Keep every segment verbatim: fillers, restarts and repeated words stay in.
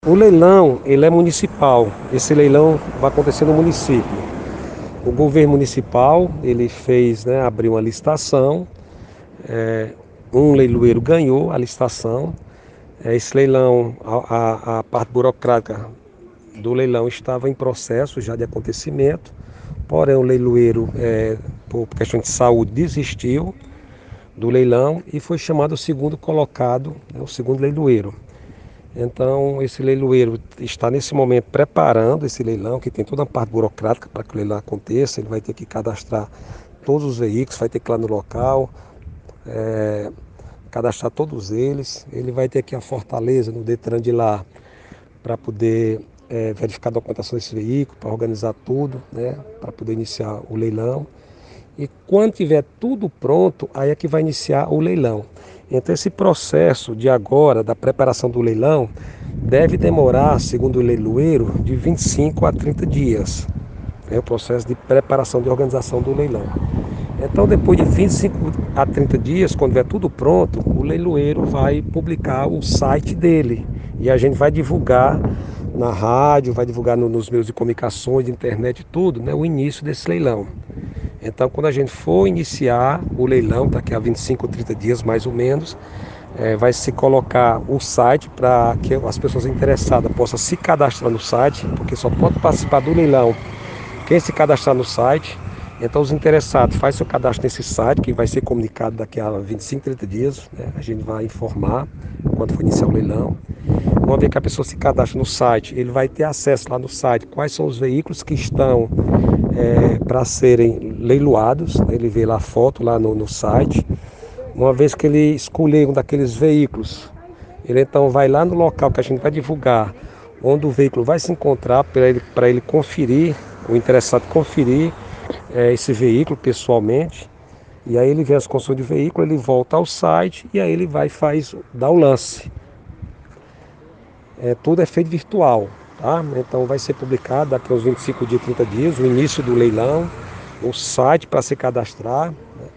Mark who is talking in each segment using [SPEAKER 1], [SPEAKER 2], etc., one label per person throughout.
[SPEAKER 1] O leilão, ele é municipal. Esse leilão vai acontecer no município. O governo municipal, ele fez, né, abriu uma licitação. é, um leiloeiro ganhou a licitação. É, esse leilão, a, a- a parte burocrática do leilão estava em processo já de acontecimento. Porém, o leiloeiro, é, por questão de saúde, desistiu do leilão e foi chamado o segundo colocado, né, o segundo leiloeiro. Então, esse leiloeiro está nesse momento preparando esse leilão, que tem toda a parte burocrática para que o leilão aconteça. Ele vai ter que cadastrar todos os veículos, vai ter que ir lá no local, é, cadastrar todos eles. Ele vai ter que ir à Fortaleza, no Detran de lá, para poder é, verificar a documentação desse veículo, para organizar tudo, né, para poder iniciar o leilão. E quando tiver tudo pronto, aí é que vai iniciar o leilão. Então esse processo de agora, da preparação do leilão, deve demorar, segundo o leiloeiro, de vinte e cinco a trinta dias. É o processo de preparação de organização do leilão. Então depois de vinte e cinco a trinta dias, quando tiver tudo pronto, o leiloeiro vai publicar o site dele. E a gente vai divulgar na rádio, vai divulgar no, nos meios de comunicações, de internet, tudo, né, o início desse leilão. Então, quando a gente for iniciar o leilão, daqui a vinte e cinco ou trinta dias mais ou menos, é, vai se colocar o site para que as pessoas interessadas possam se cadastrar no site, porque só pode participar do leilão quem se cadastrar no site. Então, os interessados, faz seu cadastro nesse site, que vai ser comunicado daqui a vinte e cinco, trinta dias. Né? A gente vai informar quando for iniciar o leilão. Uma vez que a pessoa se cadastra no site, ele vai ter acesso lá no site quais são os veículos que estão é, para serem leiloados. Né? Ele vê lá a foto lá no, no site. Uma vez que ele escolher um daqueles veículos, ele então vai lá no local que a gente vai divulgar, onde o veículo vai se encontrar, para ele, para ele conferir, o interessado conferir é, esse veículo pessoalmente. E aí ele vê as condições do veículo, ele volta ao site e aí ele vai faz, dá o lance. É, tudo é feito virtual, tá? Então vai ser publicado daqui a uns vinte e cinco dias, trinta dias, o início do leilão, o site para se cadastrar.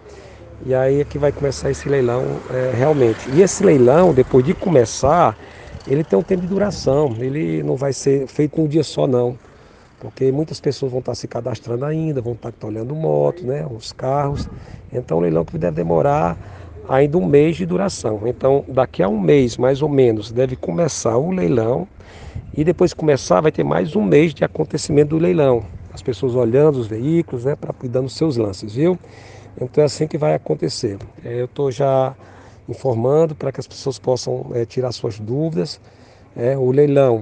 [SPEAKER 1] E aí é que vai começar esse leilão é, realmente. E esse leilão, depois de começar, ele tem um tempo de duração. Ele não vai ser feito num dia só, não. Porque muitas pessoas vão estar se cadastrando ainda, vão estar olhando moto, né, os carros. Então, o leilão que deve demorar ainda um mês de duração. Então, daqui a um mês, mais ou menos, deve começar o leilão. E depois que começar, vai ter mais um mês de acontecimento do leilão. As pessoas olhando os veículos, né, para cuidar dos seus lances, viu? Então é assim que vai acontecer. É, eu estou já informando para que as pessoas possam é, tirar suas dúvidas. É, o leilão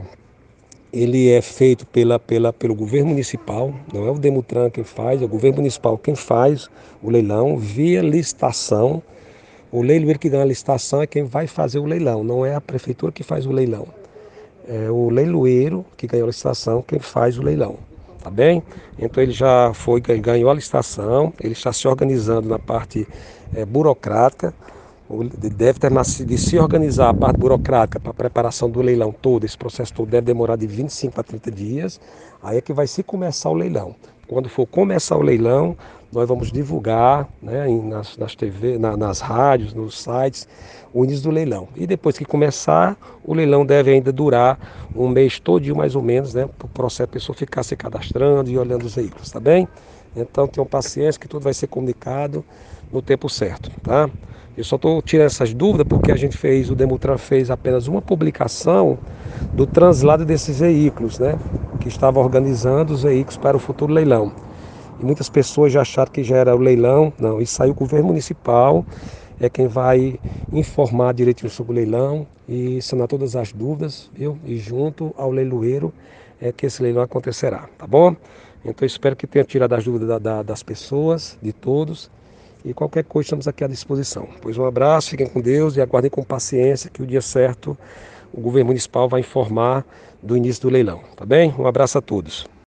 [SPEAKER 1] ele é feito pela, pela, pelo governo municipal, não é o Demutran quem faz, é o governo municipal quem faz o leilão via licitação. O leiloeiro que ganha a licitação é quem vai fazer o leilão, não é a prefeitura que faz o leilão. É o leiloeiro que ganhou a licitação quem faz o leilão. Tá bem? Então ele já foi, ganhou a licitação, ele está se organizando na parte é, burocrática, deve terminar de se organizar a parte burocrática para a preparação do leilão todo. Esse processo todo deve demorar de vinte e cinco a trinta dias, aí é que vai se começar o leilão. Quando for começar o leilão, nós vamos divulgar, né, nas, nas T V, na, nas rádios, nos sites, o início do leilão. E depois que começar, o leilão deve ainda durar um mês todinho mais ou menos, né, para o processo a pessoa ficar se cadastrando e olhando os veículos, tá bem? Então tenham paciência que tudo vai ser comunicado no tempo certo, tá? Eu só estou tirando essas dúvidas porque a gente fez, o Demutran fez apenas uma publicação do translado desses veículos, né? Que estava organizando os veículos para o futuro leilão. E muitas pessoas já acharam que já era o leilão. Não, isso aí o governo municipal é quem vai informar direitinho sobre o leilão e sanar todas as dúvidas, viu? E junto ao leiloeiro é que esse leilão acontecerá, tá bom? Então eu espero que tenha tirado as dúvidas da, da, das pessoas, de todos. E qualquer coisa estamos aqui à disposição. Pois um abraço, fiquem com Deus e aguardem com paciência que o dia certo o governo municipal vai informar do início do leilão, tá bem? Um abraço a todos.